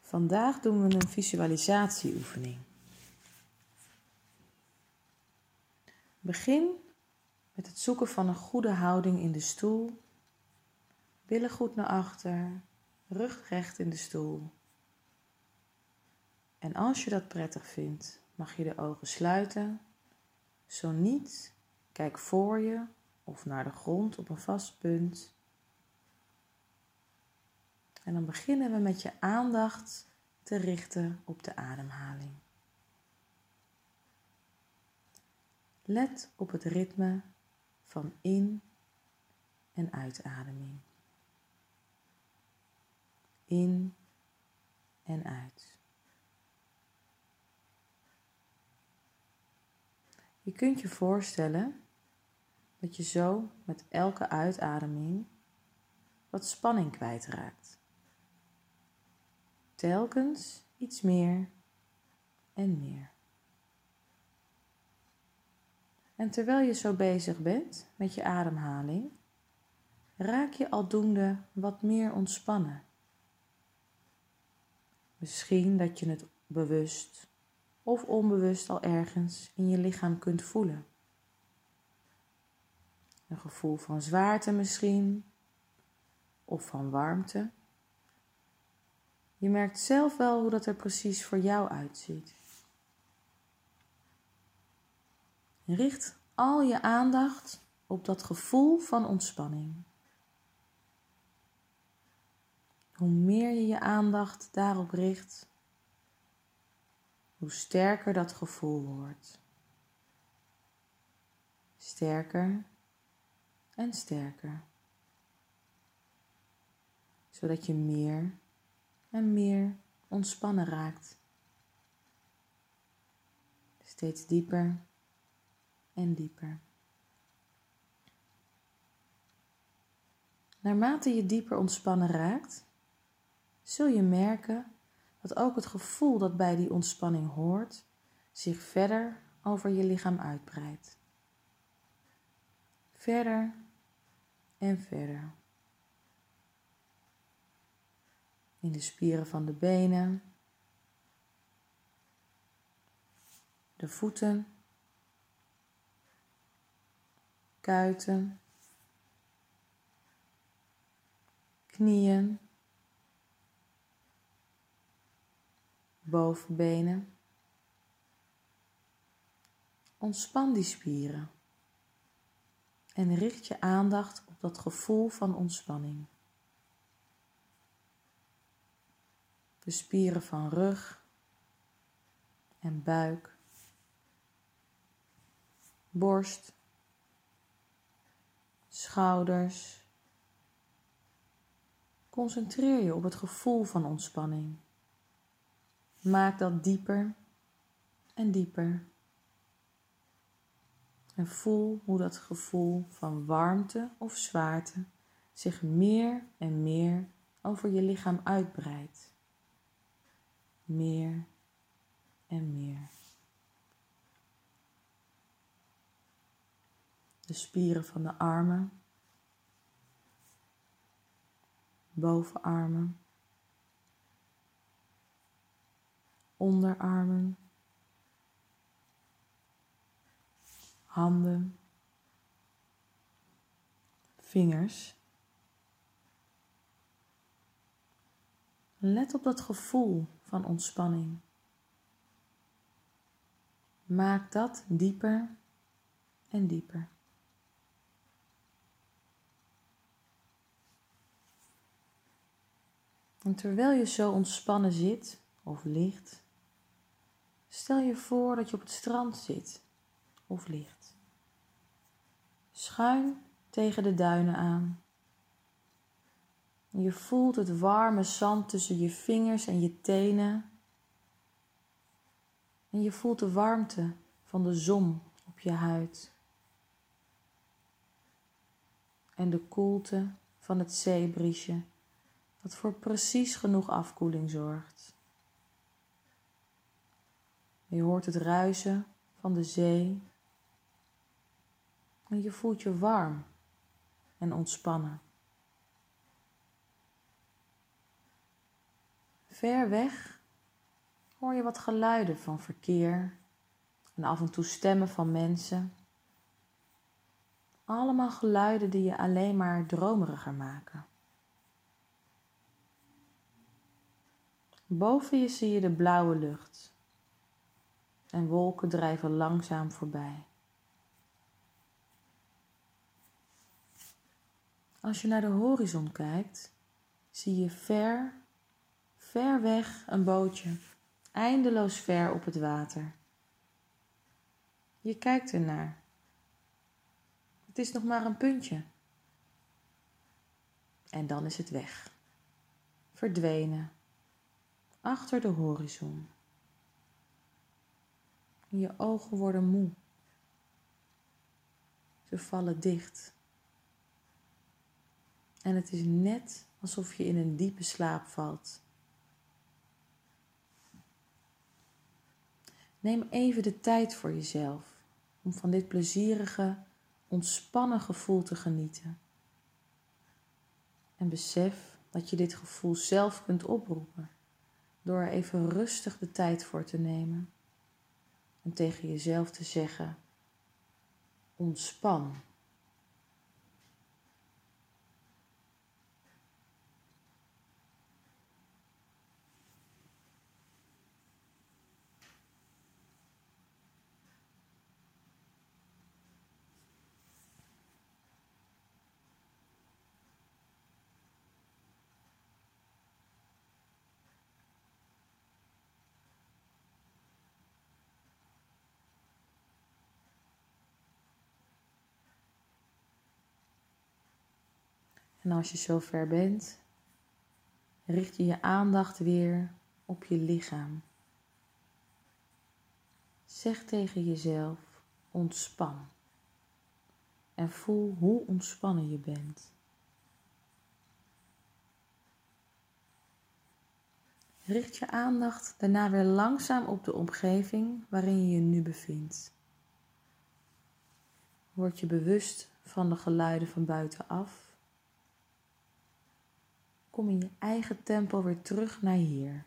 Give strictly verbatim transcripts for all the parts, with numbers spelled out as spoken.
Vandaag doen we een visualisatieoefening. Begin met het zoeken van een goede houding in de stoel. Billen goed naar achter, rug recht in de stoel. En als je dat prettig vindt, mag je de ogen sluiten. Zo niet, kijk voor je of naar de grond op een vast punt. En dan beginnen we met je aandacht te richten op de ademhaling. Let op het ritme van in- en uitademing. In en uit. Je kunt je voorstellen dat je zo met elke uitademing wat spanning kwijtraakt. Telkens iets meer en meer. En terwijl je zo bezig bent met je ademhaling, raak je aldoende wat meer ontspannen. Misschien dat je het bewust of onbewust al ergens in je lichaam kunt voelen. Een gevoel van zwaarte misschien, of van warmte. Je merkt zelf wel hoe dat er precies voor jou uitziet. Richt al je aandacht op dat gevoel van ontspanning. Hoe meer je je aandacht daarop richt, hoe sterker dat gevoel wordt. Sterker en sterker. Zodat je meer en meer ontspannen raakt. Steeds dieper en dieper. Naarmate je dieper ontspannen raakt, zul je merken dat ook het gevoel dat bij die ontspanning hoort, zich verder over je lichaam uitbreidt. Verder en verder. In de spieren van de benen, de voeten, kuiten, knieën, bovenbenen. Ontspan die spieren en richt je aandacht op dat gevoel van ontspanning. De spieren van rug en buik, borst, schouders. Concentreer je op het gevoel van ontspanning. Maak dat dieper en dieper. En voel hoe dat gevoel van warmte of zwaarte zich meer en meer over je lichaam uitbreidt. Meer en meer. De spieren van de armen, bovenarmen, onderarmen, handen, vingers. Let op dat gevoel van ontspanning. Maak dat dieper en dieper. En terwijl je zo ontspannen zit of ligt, stel je voor dat je op het strand zit of ligt. Schuin tegen de duinen aan. Je voelt het warme zand tussen je vingers en je tenen. En je voelt de warmte van de zon op je huid. En de koelte van het zeebriesje dat voor precies genoeg afkoeling zorgt. Je hoort het ruisen van de zee. En je voelt je warm en ontspannen. Ver weg hoor je wat geluiden van verkeer en af en toe stemmen van mensen. Allemaal geluiden die je alleen maar dromeriger maken. Boven je zie je de blauwe lucht en wolken drijven langzaam voorbij. Als je naar de horizon kijkt, zie je ver, ver weg een bootje, eindeloos ver op het water. Je kijkt ernaar. Het is nog maar een puntje. En dan is het weg. Verdwenen. Achter de horizon. Je ogen worden moe. Ze vallen dicht. En het is net alsof je in een diepe slaap valt. Neem even de tijd voor jezelf om van dit plezierige, ontspannen gevoel te genieten. En besef dat je dit gevoel zelf kunt oproepen door er even rustig de tijd voor te nemen en tegen jezelf te zeggen: ontspan. En als je zover bent, richt je je aandacht weer op je lichaam. Zeg tegen jezelf: ontspan. En voel hoe ontspannen je bent. Richt je aandacht daarna weer langzaam op de omgeving waarin je je nu bevindt. Word je bewust van de geluiden van buitenaf. Kom in je eigen tempo weer terug naar hier.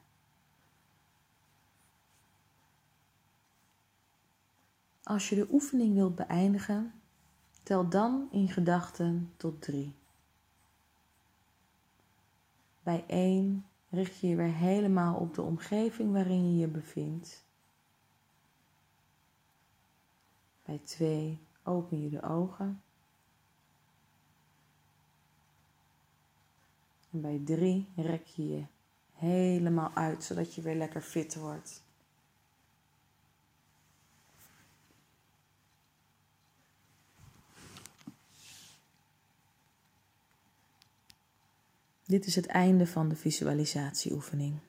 Als je de oefening wilt beëindigen, tel dan in gedachten tot drie. Bij één richt je je weer helemaal op de omgeving waarin je je bevindt. Bij twee open je de ogen. En bij drie rek je je helemaal uit, zodat je weer lekker fit wordt. Dit is het einde van de visualisatieoefening.